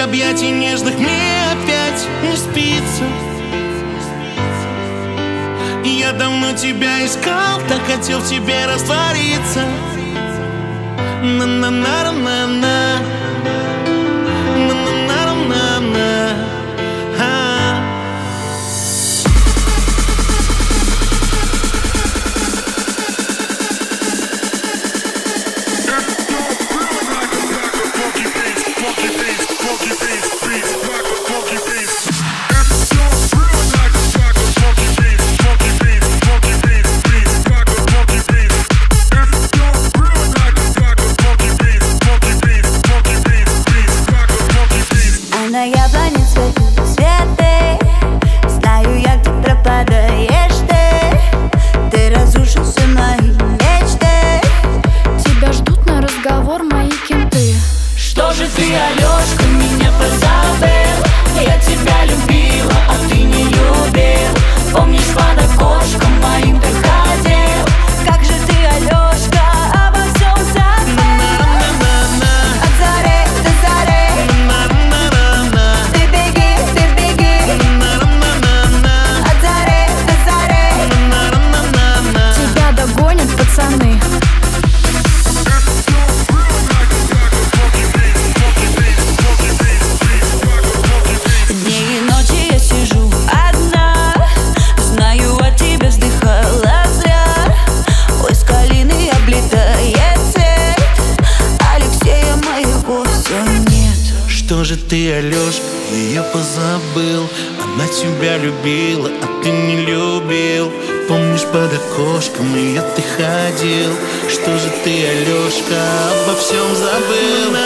объятий нежных мне опять не спится. И я давно тебя искал, так хотел в тебе раствориться. На-на-на-на-на, на-на-на-на-на. На яблоне цветут цветы, знаю я, где пропадаешь ты разрушил все мои мечты. Тебя ждут на разговор мои кенты. Что же ты, Алёшка, меня позабыл? Я тебя любила, а ты не любил. Помнишь, под окошком моим ты ходил? Как же ты, Алёшка, обо всем забыл? От зари до зари ты беги, от зари до зари Тебя догонят пацаны. Дни и ночи я сижу одна, знаю, о тебе вздыхала зря. Ой, с калины облетает цвет, Алексея моего все нет. Что же ты, Алёшка, ее позабыл? Она тебя любила, а ты не любил. Помнишь, под окошком ее ты ходил? Что же ты, Алёшка, обо всем забыл?